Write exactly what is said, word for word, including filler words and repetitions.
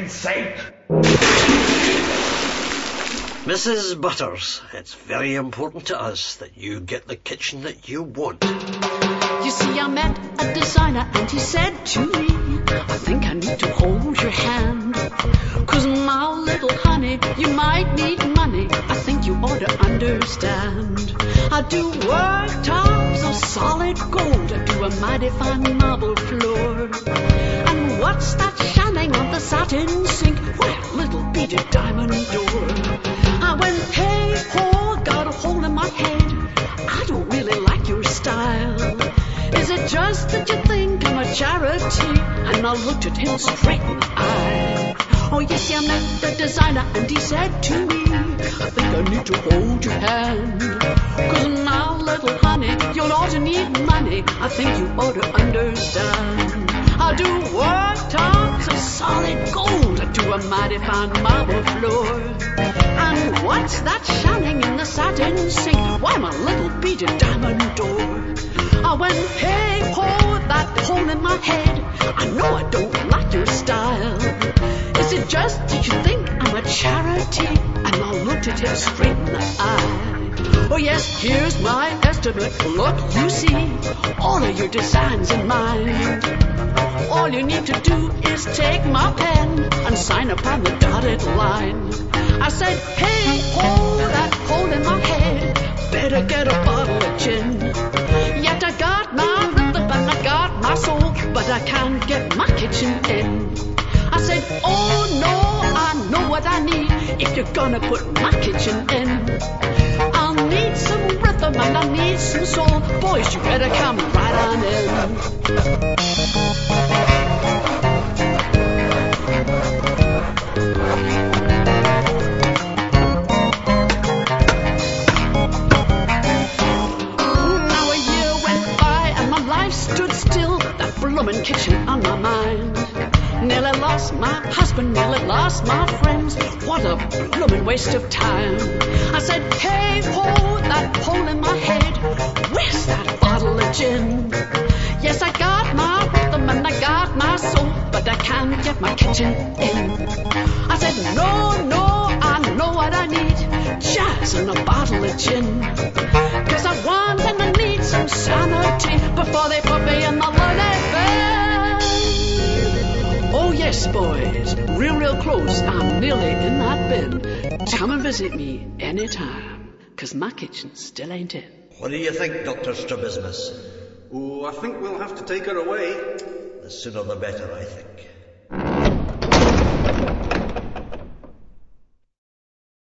in sight. Missus Butters, it's very important to us that you get the kitchen that you want. You see, I met a designer and he said to me, I think I need to hold your hand. Cause my little honey, you might need money. I think you ought to understand. I do worktops of solid gold. I do a mighty fine marble floor. And what's that shining on the satin sink? Why, a little beaded diamond door. I went, hey, ho, got a hole in my head. I don't really like your style. Is it just that you think I'm a charity? And I looked at him straight in the eye. Oh yes, I met the designer and he said to me, I think I need to hold your hand. Cause now, little honey, you'll ought to need money. I think you ought to understand. I do worktops of solid gold. I do a mighty fine marble floor. And what's that shining in the satin sink? Why, my little beaded diamond door. I went, hey, ho, that hole in my head. I know I don't like your style. Is it just that you think I'm a charity? And I looked at him straight in the eye. Oh yes, here's my estimate. Look, you see, all of your designs in mind. All you need to do is take my pen and sign upon the dotted line. I said, hey, ho, that hole in my head. Better get a bottle of gin. Yet I got my rhythm and I got my soul, but I can't get my kitchen in. I said, oh no, I know what I need if you're gonna put my kitchen in. I'll need some rhythm and I'll need some soul. Boys, you better come right on in. Now a year went by and my life stood still. That bloomin' kitchen on my mind. Nearly lost my husband, nearly lost my friends. What a bloomin' waste of time. I said, hey, ho, that hole in my head. Where's that bottle of gin? Yes, I got my rhythm and I got my soul, but I can't get my kitchen in. I said, no, no, I know what I need. Jazz and a bottle of gin. Cause I want and I need some sanity before they put me in the lonely bed. Oh yes, boys, real, real close. I'm nearly in that bin. Come and visit me anytime, cause my kitchen still ain't in. What do you think, Doctor Strabismus? Oh, I think we'll have to take her away. The sooner the better, I think.